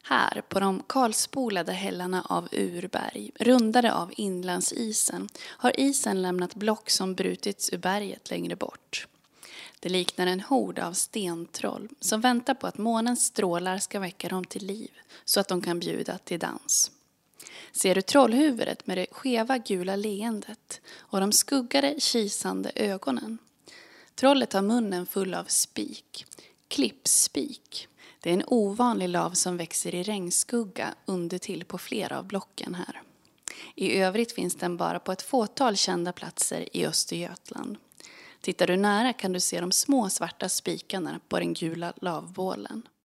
Här, på de kalspolade hällarna av urberg, rundade av inlandsisen, har isen lämnat block som brutits ur berget längre bort. Det liknar en hord av stentroll som väntar på att månens strålar ska väcka dem till liv så att de kan bjuda till dans. Ser du trollhuvudet med det skeva gula leendet och de skuggade kisande ögonen? Trollet har munnen full av spik, klippspik. Det är en ovanlig lav som växer i regnskugga undertill på flera av blocken här. I övrigt finns den bara på ett fåtal kända platser i Östergötland. Tittar du nära kan du se de små svarta spikarna på den gula lavbålen.